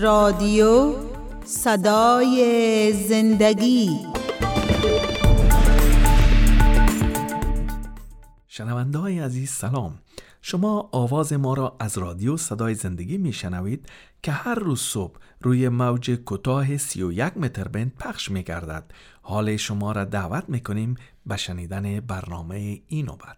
رادیو صدای زندگی. شنونده های عزیز سلام. شما آواز ما را از رادیو صدای زندگی می شنوید که هر روز صبح روی موج کوتاه 31 متر بند پخش می گردد. حال شما را دعوت می کنیم به شنیدن برنامه این نوبت.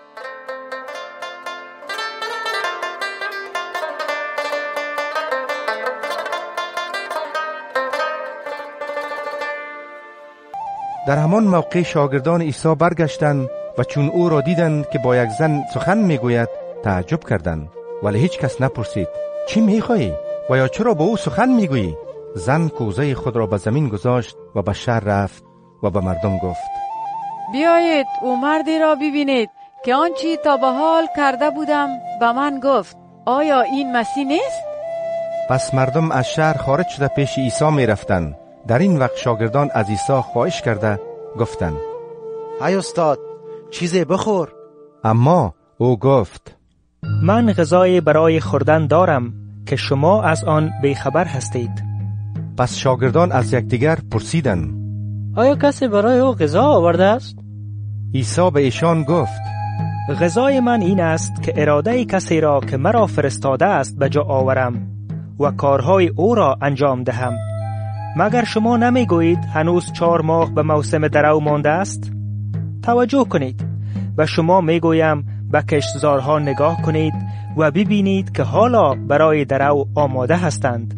در همان موقع شاگردان عیسی برگشتند و چون او را دیدند که با یک زن سخن میگوید تعجب کردند، ولی هیچ کس نپرسید چی میخواهی و یا چرا با او سخن میگویی. زن کوزه خود را به زمین گذاشت و به شهر رفت و به مردم گفت: بیایید او مردی را ببینید که آنچه تا به حال کرده بودم به من گفت. آیا این مسیح نیست؟ پس مردم از شهر خارج شده پیش عیسی میرفتند. در این وقت شاگردان از عیسی خواهش کرده گفتند: ای استاد، چیزی بخور. اما او گفت: من غذای برای خوردن دارم که شما از آن بیخبر هستید. پس شاگردان از یکدیگر پرسیدند: آیا کسی برای او غذا آورده است؟ عیسی به ایشان گفت: غذای من این است که اراده کسی را که مرا فرستاده است به جا آورم و کارهای او را انجام دهم. مگر شما نمیگویید هنوز 4 ماه به موسم درو مانده است؟ توجه کنید و شما میگویم به کشتزارها نگاه کنید و ببینید که حالا برای درو آماده هستند.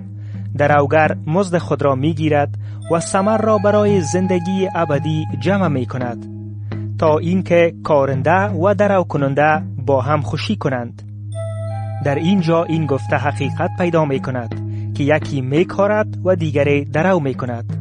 دروگر مزد خود را میگیرد و ثمر را برای زندگی ابدی جمع می کند تا اینکه کارنده و درو کننده با هم خوشی کنند. در اینجا این گفته حقیقت پیدا می کند که یکی می کارد و دیگری درو می کند.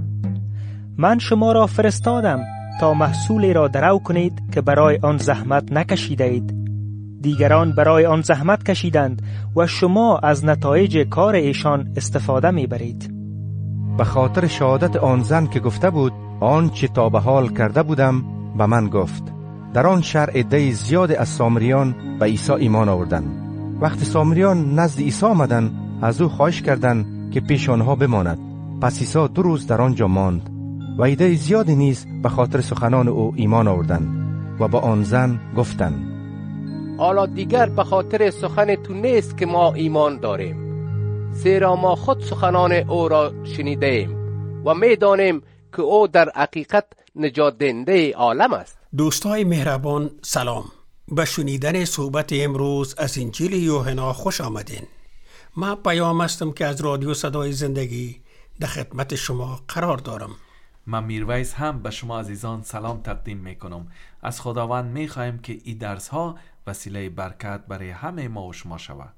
من شما را فرستادم تا محصولی را درو کنید که برای آن زحمت نکشیده اید. دیگران برای آن زحمت کشیدند و شما از نتایج کار ایشان استفاده می برید. به خاطر شهادت آن زن که گفته بود آنچه تا به حال کرده بودم به من گفت. در آن شهر عده زیاد از سامریان به عیسی ایمان آوردند. وقتی سامریان نزد عیسی آمدند از او خواهش کردند که پیش آنها بماند. پس عیسی 2 روز در آنجا ماند و عده زیادی نیز به خاطر سخنان او ایمان آوردند و با آن زن گفتند: حالا دیگر به خاطر سخن تو نیست که ما ایمان داریم، زیرا ما خود سخنان او را شنیدیم و می‌دانیم که او در حقیقت نجات دهنده عالم است. دوستای مهربان سلام. به شنیدن صحبت امروز از انجیل یوحنا خوش آمدین. من پیام هستم که از رادیو صدای زندگی در خدمت شما قرار دارم. من میرویس هم به شما عزیزان سلام تقدیم میکنم. از خداوند میخوایم که این درس ها وسیله برکت برای همه ما و شما شود.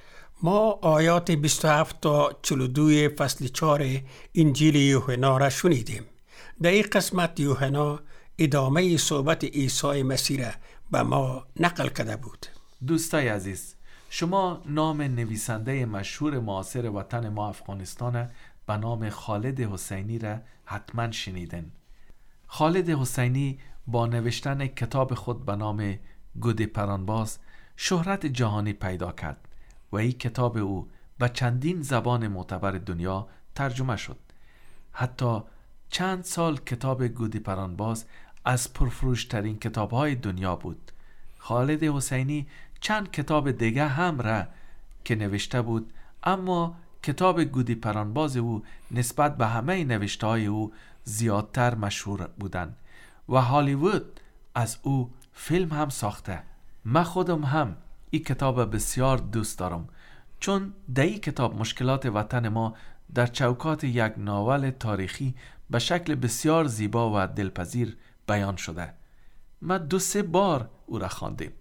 ما آیات 27 تا 42 فصل 4 انجیل یوحنا را شنیدیم. در این قسمت یوحنا ادامه صحبت عیسی مسیح را به ما نقل کرده بود. دوستای عزیز، شما نام نویسنده مشهور معاصر وطن ما افغانستان به نام خالد حسینی را حتما شنیدن. خالد حسینی با نوشتن کتاب خود به نام گود پرانباز شهرت جهانی پیدا کرد و این کتاب او به چندین زبان معتبر دنیا ترجمه شد. حتی چند سال کتاب گود پرانباز از پرفروشترین کتاب‌های دنیا بود. خالد حسینی چند کتاب دیگه هم را که نوشته بود، اما کتاب گودی پرانباز او نسبت به همه نوشته‌های او زیادتر مشهور بودند و هالیوود از او فیلم هم ساخته. من خودم هم این کتاب بسیار دوست دارم، چون در این کتاب مشکلات وطن ما در چوکات یک ناول تاریخی به شکل بسیار زیبا و دلپذیر بیان شده. من 2-3 بار او را خواندم.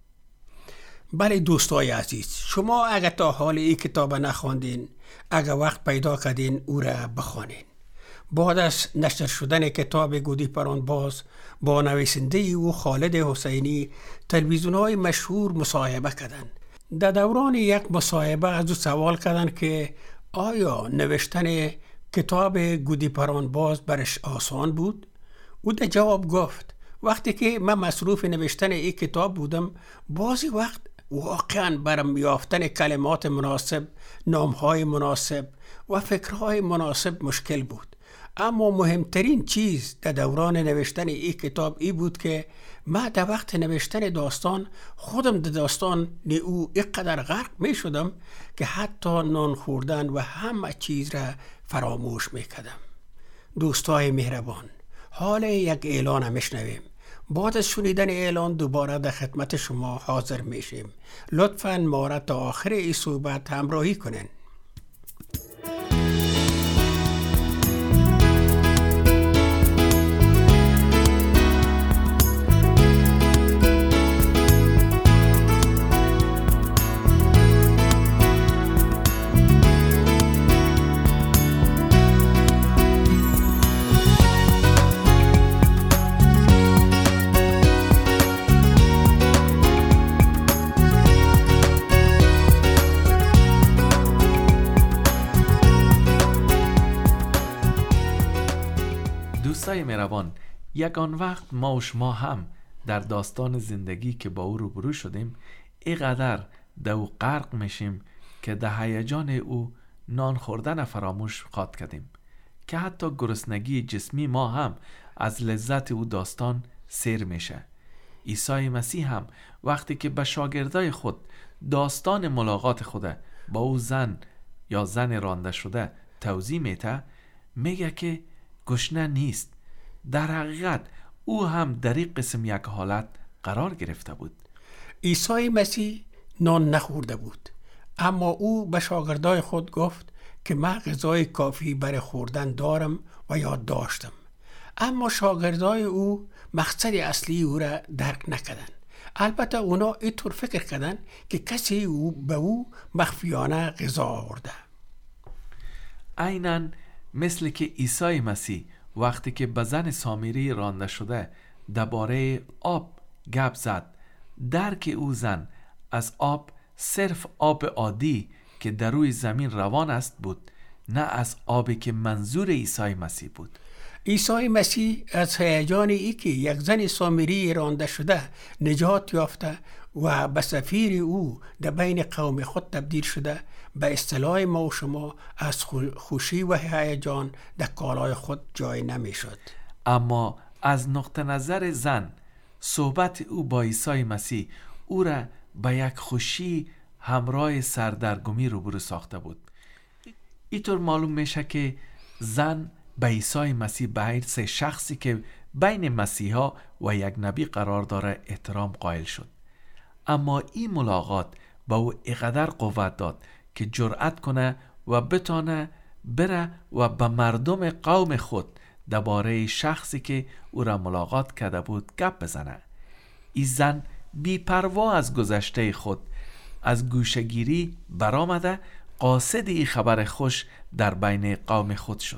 بله دوستای عزیز، شما اگر تا حال این کتاب نخواندین، اگر وقت پیدا کردین او را بخوانین. بعد از نشر شدن کتاب گودی پرانباز با نویسنده او خالد حسینی، تلویزیون‌های مشهور مصاحبه کردند. در دوران یک مصاحبه از او سوال کردند که آیا نوشتن کتاب گودی پرانباز برش آسان بود؟ او در جواب گفت وقتی که من مصروف نوشتن این کتاب بودم، بعضی وقت واقعا برام یافتن کلمات مناسب، نامهای مناسب و فکرهای مناسب مشکل بود. اما مهمترین چیز در دوران نوشتن این کتاب ای بود که من در وقت نوشتن داستان خودم در داستان او اینقدر غرق می شدم که حتی نان خوردن و همه چیز را فراموش می کردم. دوستای مهربان، حال یک اعلان میشنویم. بعد از شنیدن اعلان دوباره در خدمت شما حاضر میشیم. لطفاً ما را تا آخر این صحبت همراهی کنین. دوستای مهربان، یگان وقت ما و شما هم در داستان زندگی که با او روبرو شدیم اینقدر در او غرق میشیم که در هیجان او نان خوردن فراموش خواهد کردیم که حتی گرسنگی جسمی ما هم از لذت او داستان سیر میشه. عیسی مسیح هم وقتی که به شاگردای خود داستان ملاقات خود با او زن یا زن رانده شده توضیح میده، میگه که گشنه نیست. در حقیقت او هم در این قسم یک حالت قرار گرفته بود. عیسی مسیح نان نخورده بود، اما او به شاگردای خود گفت که من غذای کافی برای خوردن دارم و یاد داشتم. اما شاگردای او مقصد اصلی او را درک نکردند. البته اونا اینطور فکر کردند که کسی او به او مخفیانه غذا آورده. عیناً مثل که عیسی مسیح وقتی که به زن سامری رانده شده درباره آب گپ زد، درک او زن از آب صرف آب عادی که در روی زمین روان است بود، نه از آبی که منظور عیسی مسیح بود. عیسی مسیح از هیجان ای که یک زن سامری رانده شده نجات یافته و به سفیر او در بین قوم خود تبدیل شده، به اصطلاح ما و شما از خوشی و هیجان در کالای خود جای نمی شد. اما از نقطه نظر زن صحبت او با عیسی مسیح او را به یک خوشی همراه سردرگمی روبرو ساخته بود. اینطور معلوم میشه که زن به عیسی مسیح به حیث شخصی که بین مسیحا و یک نبی قرار داره احترام قائل شد. اما این ملاقات با او اینقدر قوت داد که جرأت کنه و بتانه بره و به مردم قوم خود درباره شخصی که او را ملاقات کرده بود گپ بزنه. این زن بی پروا از گذشته خود از گوشه‌گیری برآمده قاصد این خبر خوش در بین قوم خود شد.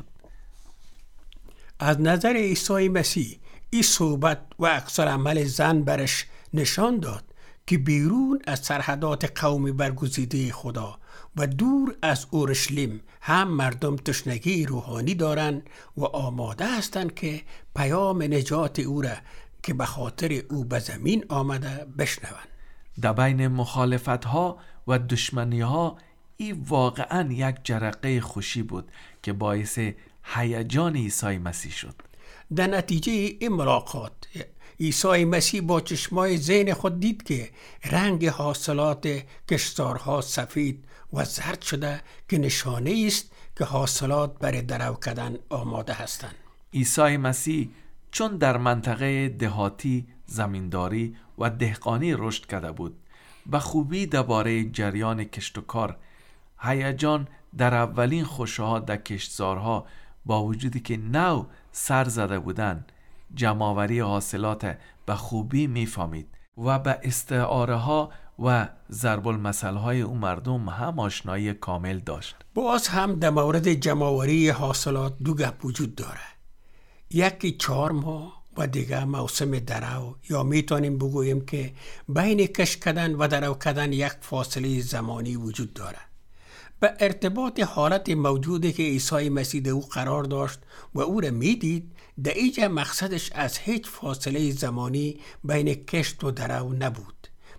از نظر عیسی مسیح این صحبت و اکثر عمل زن برش نشان داد که بیرون از سرحدات قومی برگزیده خدا و دور از اورشلیم هم مردم تشنگی روحانی دارند و آماده هستند که پیام نجات او را که به خاطر او به زمین آمده بشنوند. در بین مخالفت ها و دشمنی ها این واقعا یک جرقه خوشی بود که باعث هیجان عیسی مسیح شد. در نتیجه این ملاقات عیسی مسیح با چشمای ذهن خود دید که رنگ حاصلات کشتزارها سفید و زرد شده که نشانه است که حاصلات برای درو کردن آماده هستند. عیسی مسیح چون در منطقه دهاتی زمینداری و دهقانی رشد کرده بود، به خوبی درباره جریان کشت و کار هیجان در اولین خوشه‌ها در کشتزارها با وجودی که نو سر زده بودند جمع‌آوری حاصلات به خوبی میفهمید و به استعاره ها و ضرب المثل های اون مردم هم آشنایی کامل داشت. باز هم در مورد جمع‌آوری حاصلات دو گپ وجود داره. یکی 4 ماه و دیگه موسم درو، یا میتونیم بگوییم که بین کشت کردن و درو کردن یک فاصله زمانی وجود داره. به ارتباط حالت موجودی که عیسی مسیح او قرار داشت و او را میدید، در اینجا مقصدش از هیچ فاصله زمانی بین کشت و درو نبود،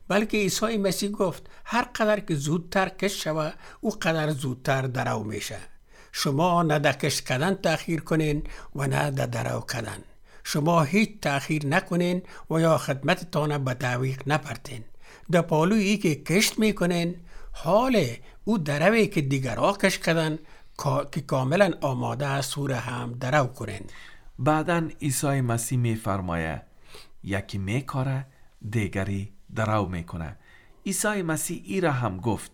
بلکه عیسی مسیح گفت هر قدر که زودتر کشت شوه او قدر زودتر درو میشه. شما نه در کشت کردن تأخیر کنین و نه در درو کردن. شما هیچ تأخیر نکنین و یا خدمتتان به تعویق نپرتین. در پالویی که کشت میکنین حال او دروی که دیگرها کشت کردن که کاملا آماده است او را هم درو کنین. بعدن عیسی مسیح میفرمایه یکی میکاره دیگری درو میکنه. عیسی مسیح ای را هم گفت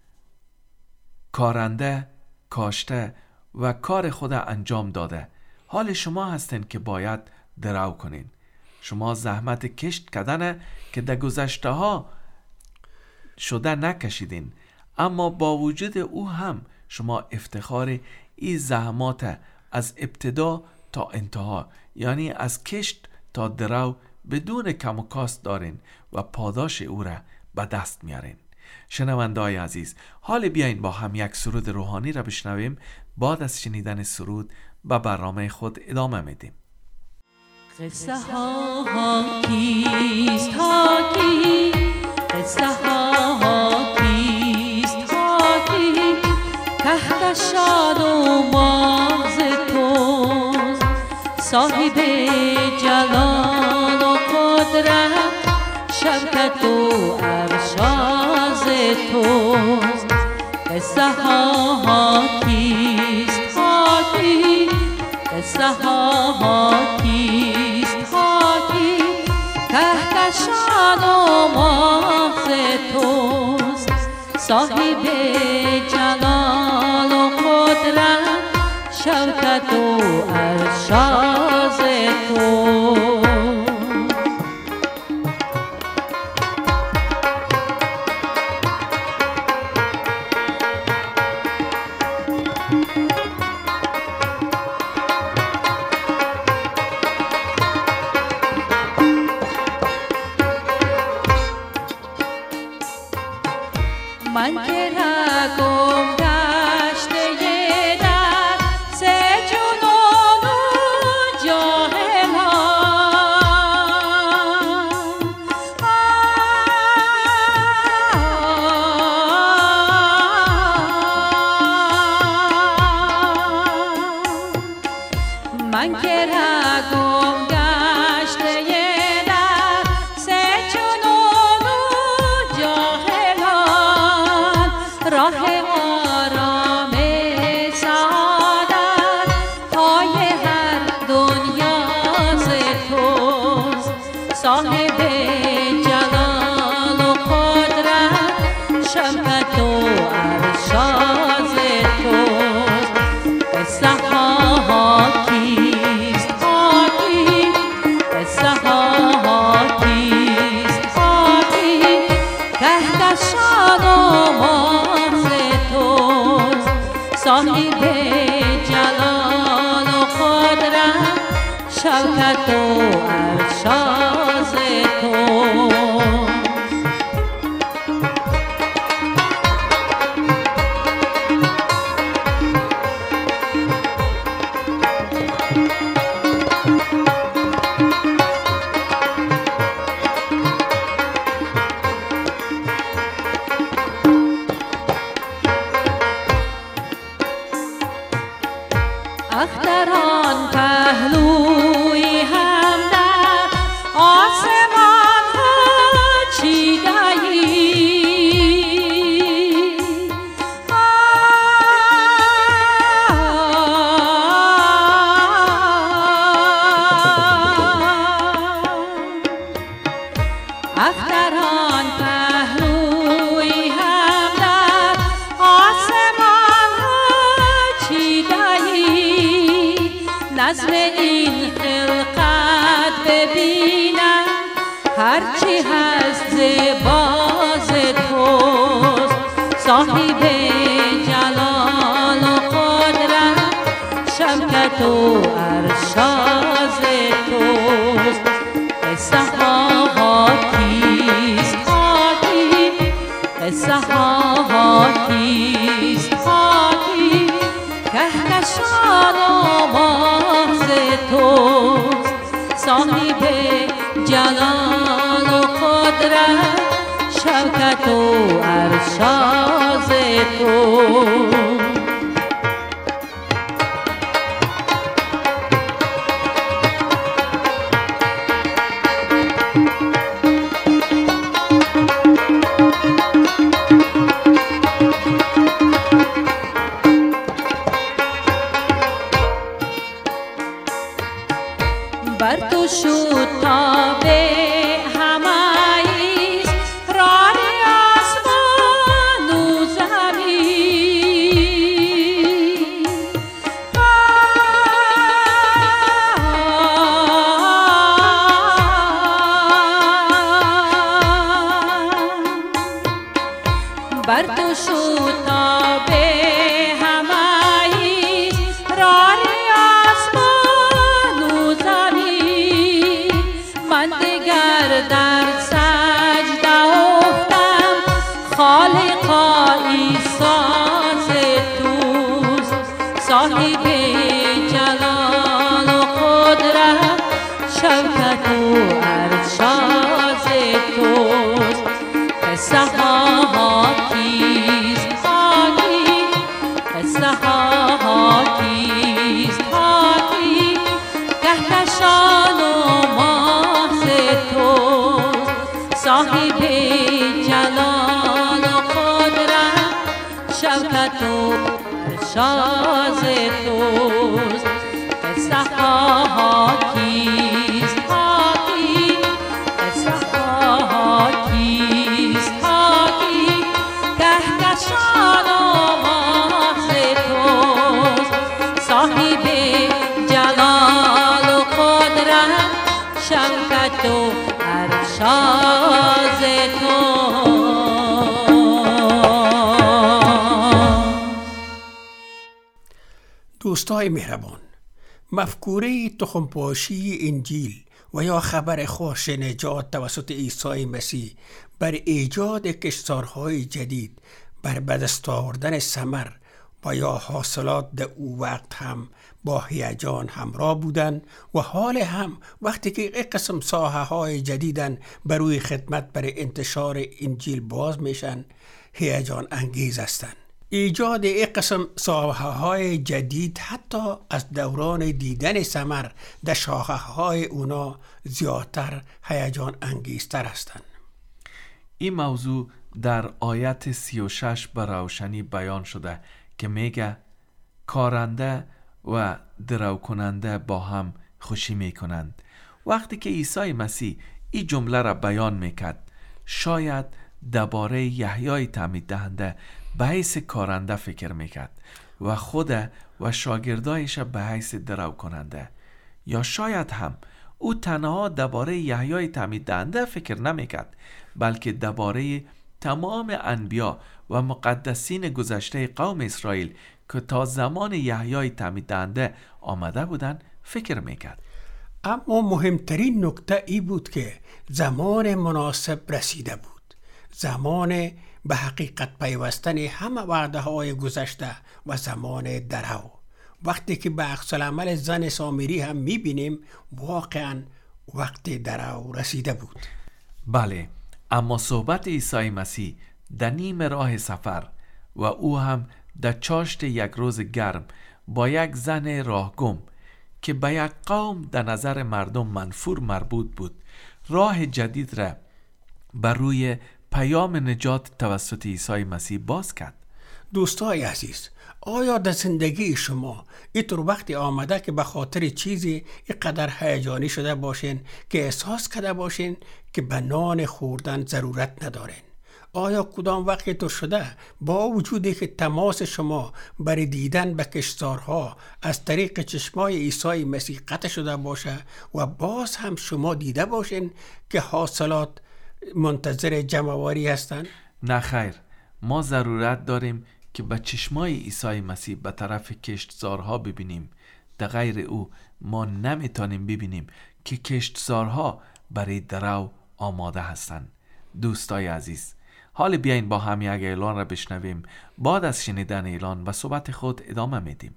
کارنده کاشته و کار خود انجام داده. حال شما هستین که باید درو کنین. شما زحمت کشت کردن که در گذشته ها شده نکشیدین، اما با وجود او هم شما افتخار این زحمات از ابتدا تا انتها، یعنی از کشت تا درو بدون کم و کاست دارین و پاداش او را به دست میارین. شنونده‌های عزیز، حال بیاین با هم یک سرود روحانی را بشنویم. بعد از شنیدن سرود به برنامه خود ادامه میدیم. قصه ها کیست ها کی، قصه ها کیست ها کی، تحت شاد و مغز توست، صاحب جلال و قدرت، شبکت و ارشاز توست. قصه ها کیست ها کی، قصه ها کیست ها کی، تحت شان و مغز توست، صاحب جلال و قدرت، شوکت و ارشاز توست. من که را گم گشته در سه جنون و جاهلان، من که را گم گشته در سه جنون و جاهلان، راه آرام سعادت های هر دنیا ز توست، صاحب جلال و قدرت، شفقت و ارشاد توست. قصه ها کیست ها کی، قصه ها کیست ها کی، تحت شان و مغز توست، صاحب جلال و قدرت، شوکت و ارشاد توست. اختران پهلوی هم در آسمان ها چیده‌ای، اختران پهلوی هم در آسمان ها چیده‌ای، نظم این خلقت ببینم هرچی هست زباز توست، صاحب جلال و قدرت، شفقت و ارشاد توست. قصه ها کیست ها کی، قصه ها کیست ها کی، کهکشان و مغز توست، صاحب جلال و قدرت، شوکت و ارشاد تو. بر تو شد تابه هماییز راه آسمان و زمین. بر تو شد تابه هماییز راه در سجده افتم خالقا ایساز توست، صاحب جلال و قدرت شوکت و ارشاد توست. قصه ها کیست حاکی، قصه ها کیست حاکی، کهکشان و صاحب جلال و قدرت شوکت و ارشاد توست. قصه ها کیست حاکی، قصه ها کیست حاکی، کهکشان و ماز توست. صاحب جلال و قدرت شوکت و ارشاد تو. دوستای مهربان، مفکوره تخمپاشی انجیل و یا خبر خوش نجات توسط عیسی مسیح بر ایجاد کشتزارهای جدید، بر بدست آوردن ثمر و یا حاصلات در او وقت هم با هیجان همراه بودن و حال هم وقتی که یک قسم ساحه های جدیدن بر روی خدمت برای انتشار انجیل باز میشن هیجان انگیز هستند. ایجاد یک قسم ساحه های جدید حتی از دوران دیدن ثمر در شاخه های اونا زیادتر هیجان انگیزتر هستند. این موضوع در آیت 36 به روشنی بیان شده که میگه کارنده و درو کننده با هم خوشی میکنند. وقتی که عیسی مسیح این جمله را بیان میکرد، شاید درباره یحیای تعمید دهنده به حیث کارنده فکر میکرد و خود و شاگردایش به حیث درو کننده، یا شاید هم او تنها درباره یحیای تعمید دهنده فکر نمیکرد، بلکه درباره تمام انبیا و مقدسین گذشته قوم اسرائیل که تا زمان یحیای تعمید دهنده آمده بودند فکر میکرد. اما مهمترین نکته ای بود که زمان مناسب رسیده بود، زمان به حقیقت پیوستن همه وعده های گذشته و زمان درو. وقتی که به عکس العمل زن سامری هم میبینیم واقعا وقت درو رسیده بود. بله، اما صحبت عیسی مسیح در نیم راه سفر و او هم در چاشت یک روز گرم با یک زن راهگم که به یک قوم در نظر مردم منفور مربوط بود، راه جدید را بر روی پیام نجات توسط عیسی مسیح باز کرد. دوستای عزیز، آیا در زندگی شما اینطور وقتی آمده که به خاطر چیزی اینقدر هیجانی شده باشین که احساس کرده باشین که به نان خوردن ضرورت ندارین؟ آیا کدام وقتی تو شده با وجودی که تماس شما برای دیدن به کشتزارها از طریق چشمای عیسی مسیح قطع شده باشه و باز هم شما دیده باشین که حاصلات منتظر جمع‌آوری هستند؟ نه خیر، ما ضرورت داریم که به چشمای عیسی مسیح به طرف کشتزارها ببینیم. در غیر او ما نمیتونیم ببینیم که کشتزارها برای درو آماده هستند. دوستای عزیز، حال بیاین با هم یک اعلان را بشنویم. بعد از شنیدن اعلان و صحبت خود ادامه میدیم.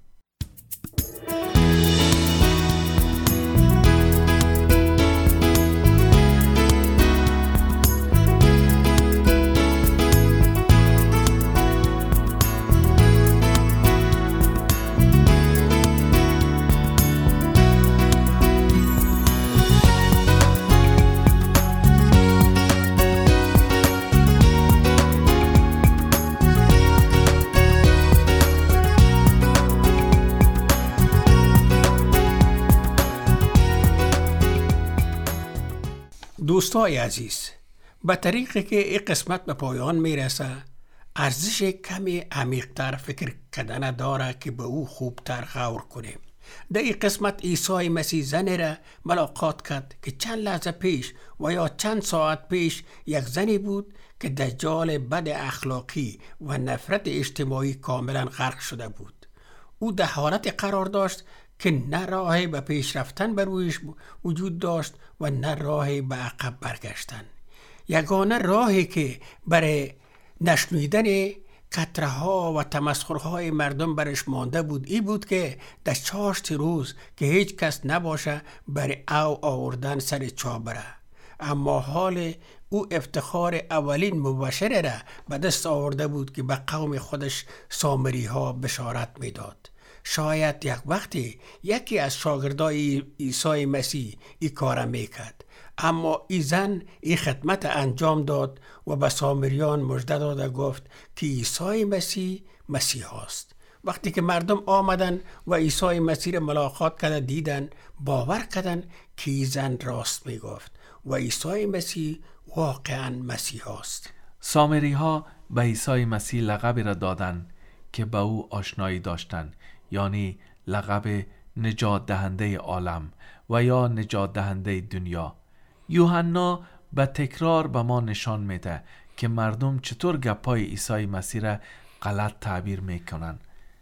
دوستای عزیز، به طریقی که این قسمت به پایان میرسه، ارزش کمی عمیق‌تر فکر کردن داره که به او خوبتر غور کنیم. در این قسمت عیسی مسیح زنی را ملاقات کرد که چند لحظه پیش و یا چند ساعت پیش یک زنی بود که در جال بد اخلاقی و نفرت اجتماعی کاملا غرق شده بود. او در حالت قرار داشت که نه راهی به پیش رفتن بر رویش وجود داشت و نه راهی به عقب برگشتن. یگانه راهی که برای نشنیدن قطره‌ها و تمسخرهای مردم برش مانده بود ای بود که در 4 روز که هیچ کس نباشه برای او آوردن سر چا بره. اما حال او افتخار اولین مبشر را به دست آورده بود که به قوم خودش سامری ها بشارت میداد. شاید یک وقتی یکی از شاگردای عیسی مسیح این کار میکرد، اما این زن این خدمت انجام داد و به سامریان مژده داد گفت که عیسی مسیح مسیح است. وقتی که مردم آمدن و عیسی مسیح را ملاقات کردن دیدن، باور کردن که این زن راست میگفت و عیسی مسیح واقعا مسیح است. سامری ها به عیسی مسیح لقبی را دادند که به او آشنایی داشتند، یعنی لقب نجات دهنده عالم و یا نجات دهنده دنیا. یوحنا به تکرار به ما نشان میده که مردم چطور گپای عیسی مسیح را غلط تعبیر میکنن.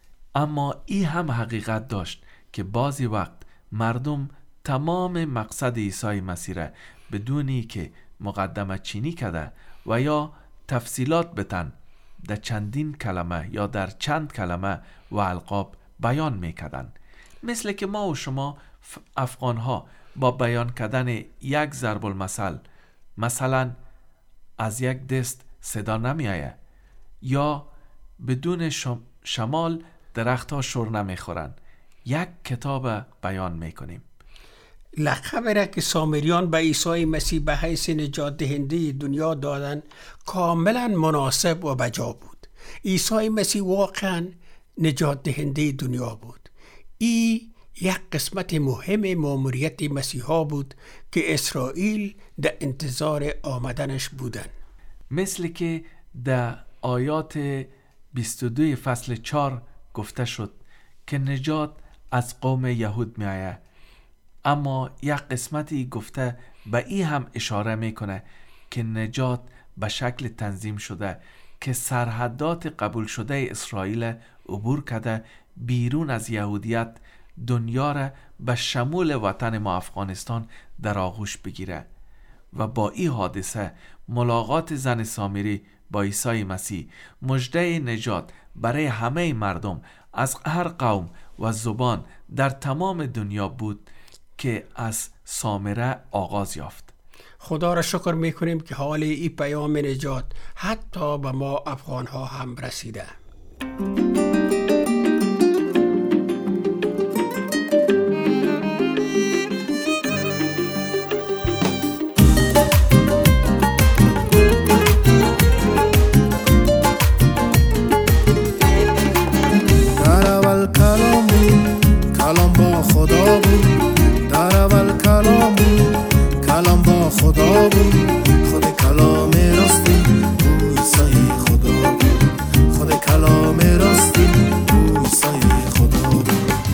اما این هم حقیقت داشت که بعضی وقت مردم تمام مقصد عیسی مسیح را بدونی که مقدمه چینی کرده و یا تفصیلات بتن در چندین کلمه یا در چند کلمه و القاب بیان میکردن. مثل که ما و شما افغان ها با بیان کردن یک ضرب المثل، مثلا از یک دست صدا نمی آید یا بدون شمال درخت ها شور نمی خورن، یک کتاب بیان میکنیم. لقب را که سامریان به عیسی مسیح به حیث نجات دهنده دنیا دادن کاملا مناسب و بجا بود. عیسی مسیح واقعا نجات دهنده دنیا بود. این یک قسمت مهم ماموریت مسیحا بود که اسرائیل در انتظار آمدنش بودن. مثل که در آیات 22 فصل 4 گفته شد که نجات از قوم یهود می آید، اما یک قسمتی گفته به این هم اشاره میکنه که نجات به شکل تنظیم شده که سرحدات قبول شده اسرائیل عبور کرده بیرون از یهودیت دنیا را به شمول وطن ما افغانستان در آغوش بگیره. و با این حادثه ملاقات زن سامری با عیسی مسیح مژده نجات برای همه مردم از هر قوم و زبان در تمام دنیا بود که از سامره آغاز یافت. خدا را شکر میکنیم که حال این پیام نجات حتی به ما افغان ها هم رسیده. خدا بود، خود کلام راستی او عیسی خدا بود، خود کلام راستی او عیسی خدا بود.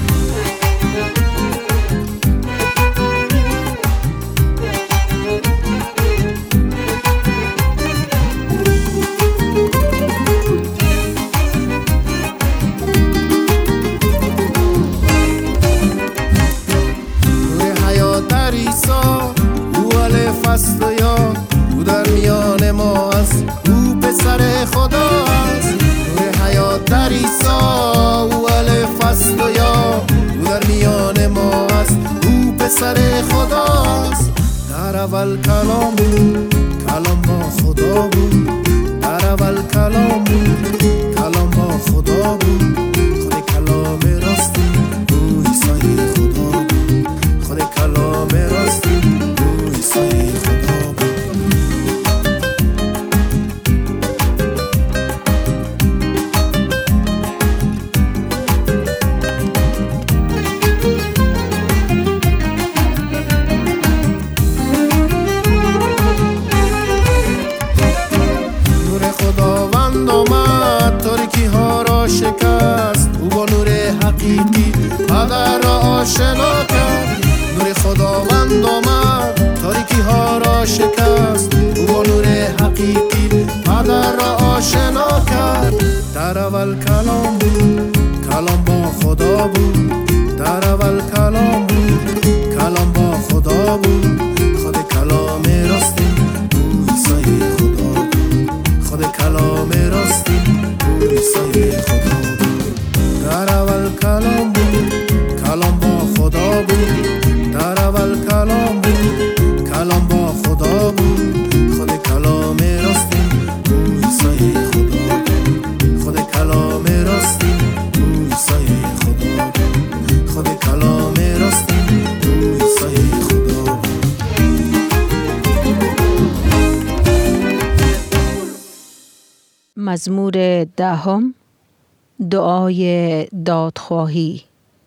روی حیات در عیسی است و یا او در میان ما است، او پسر خدا است. روی حیات در عیسی او الف است و یا او در میان ما است، او پسر خدا است. در اول کلام بود، کلام با خدا بود، در اول کلام بود، کلام با خدا بود، خود کلام راستی او عیسی خدا بود، خود کلام راستی او عیسی خدا بود. شکست، او با نور حقیقی پدر را آشنا کرد. نور خداوند آمد تاریکی ها را شکست، او با نور حقیقی پدر را آشنا کرد. در اول کلام بود، کلام با خدا بود. در اول کلام بود، کلام با خدا بود. خود کلام راستین او عیسی خدا بود. خود کلام راستین او عیسی خدا بود. در اول کلام بود، کلام با خدا بود. در اول کلام بود، کلام با خدا بود. خود کلام راستین او عیسی خدا بود. خود کلام راستین او عیسی خدا بود. خود کلام راستین او عیسی خدا بود. مزمور 10. دعای دادخواهی.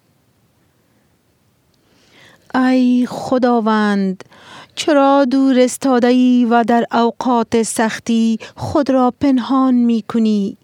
ای خداوند، چرا دور استاده‌ای و در اوقات سختی خود را پنهان می کنی؟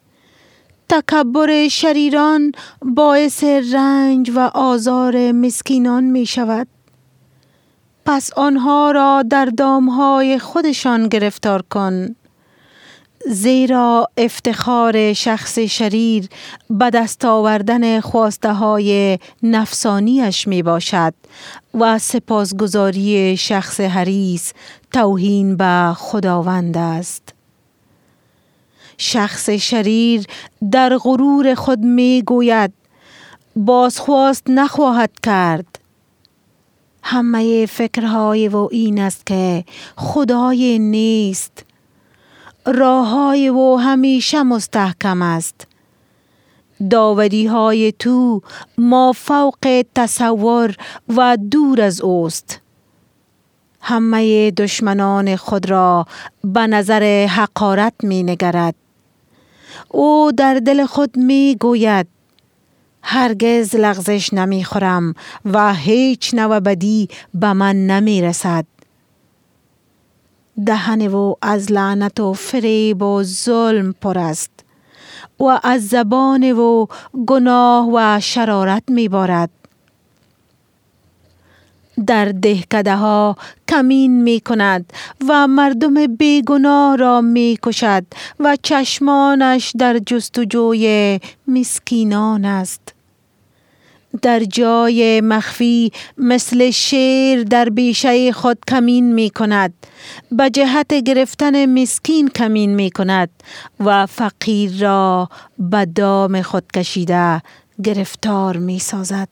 تکبر شریران باعث رنج و آزار مسکینان می شود. پس آنها را در دامهای خودشان گرفتار کن، زیرا افتخار شخص شریر به دست آوردن خواسته های نفسانیش می باشد و سپاسگزاری شخص حریص توهین به خداوند است. شخص شریر در غرور خود می گوید بازخواست نخواهد کرد. همه فکرهای او این است که خدای نیست. راههای او همیشه مستحکم است. داوری های تو مافوق تصور و دور از اوست. همه دشمنان خود را به نظر حقارت می نگرد. او در دل خود می گوید هرگز لغزش نمی خورم و هیچ نوع بدی به من نمی رسد. دهن او از لعنت و فریب و ظلم پر است و از زبان او گناه و شرارت می بارد. در دهکده ها کمین می کند و مردم بیگناه را می کشد و چشمانش در جستجوی مسکینان است. در جای مخفی مثل شیر در بیشه خود کمین می کند، به جهت گرفتن مسکین کمین می کند و فقیر را به دام خود کشیده گرفتار می سازد.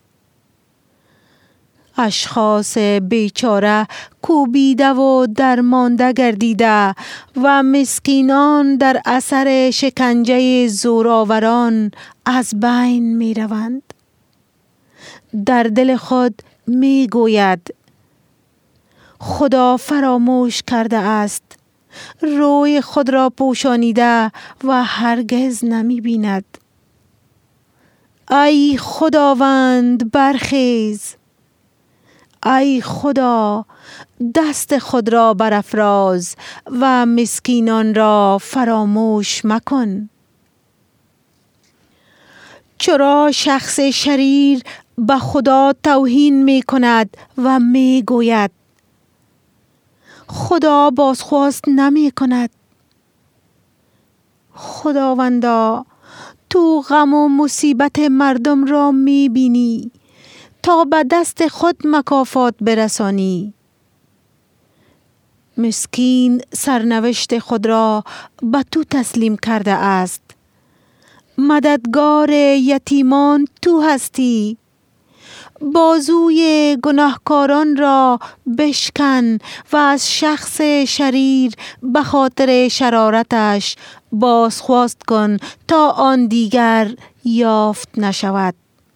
اشخاص بیچاره کوبیده و درمانده گردیده و مسکینان در اثر شکنجه زورآوران از بین می روند. در دل خود می گوید خدا فراموش کرده است، روی خود را پوشانیده و هرگز نمی بیند. ای خداوند برخیز، ای خدا دست خود را برافراز و مسکینان را فراموش مکن. چرا شخص شریر به خدا توهین می کند و می گوید خدا بازخواست نمی کند؟ خداوندا، تو غم و مصیبت مردم را می بینی تا به دست خود مکافات برسانی. مسکین سرنوشت خود را به تو تسلیم کرده است. مددگار یتیمان تو هستی. بازوی گناهکاران را بشکن و از شخص شریر به خاطر شرارتش بازخواست کن تا آن دیگر یافت نشود.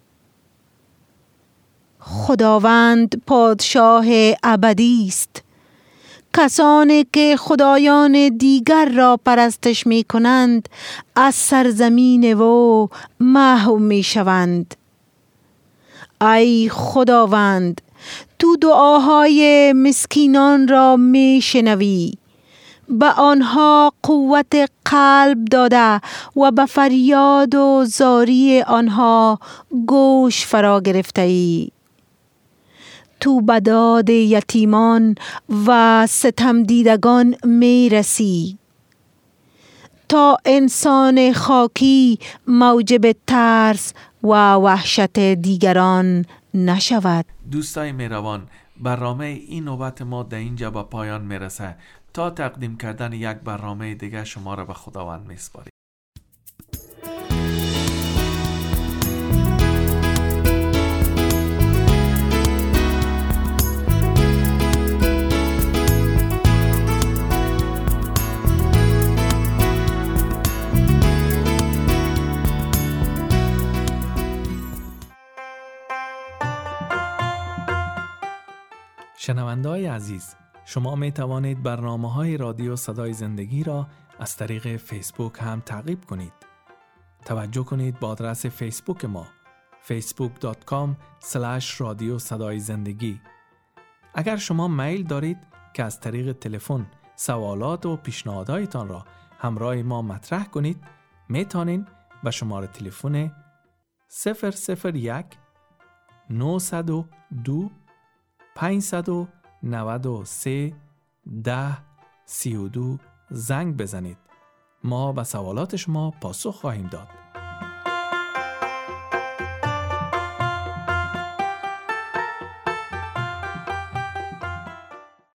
خداوند پادشاه ابدی است. کسانی که خدایان دیگر را پرستش می کنند از سرزمین و محو می شوند. ای خداوند، تو دعاهای مسکینان را می شنوی. به آنها قوت قلب داده و به فریاد و زاری آنها گوش فرا گرفته ای. تو به داد یتیمان و ستم دیدگان می رسی تا انسان خاکی موجب ترس و وحشت دیگران نشود. دوستای مهربان، برنامه این نوبت ما در اینجا به پایان میرسه. تا تقدیم کردن یک برنامه دیگه شما را به خداوند میسپاریم. شنونده‌های عزیز، شما می توانید برنامه‌های رادیو صدای زندگی را از طریق فیسبوک هم تعقیب کنید. توجه کنید به آدرس فیسبوک ما facebook.com/رادیو صدای زندگی. اگر شما میل دارید که از طریق تلفن سوالات و پیشنهاداتتان را همراه ما مطرح کنید، می توانید به شماره تلفن 001 902 593 1032 زنگ بزنید. ما به سوالات شما پاسخ خواهیم داد.